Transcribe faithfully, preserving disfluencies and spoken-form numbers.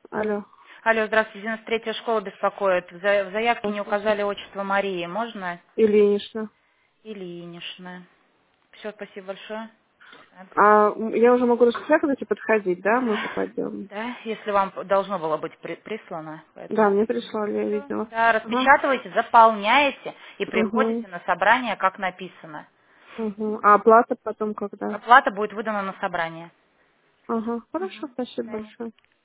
Алло. Алло, здравствуйте, девяносто третья школа беспокоит. В за- в заявке не Здравствуйте. указали отчество Марии. Можно? Ильинична. Ильинична. Все, спасибо большое. Так. А м, я уже могу распечатывать и подходить, да? Мы уже пойдем. Да, если вам должно было быть при- прислано, Да, поэтому... мне прислали, я Все. видела. Да, Ага. распечатывайте, заполняете и Угу. приходите на собрание, как написано. Угу. А оплата потом когда? Оплата будет выдана на собрание. Ага. Хорошо, Мгм. спасибо Да. большое.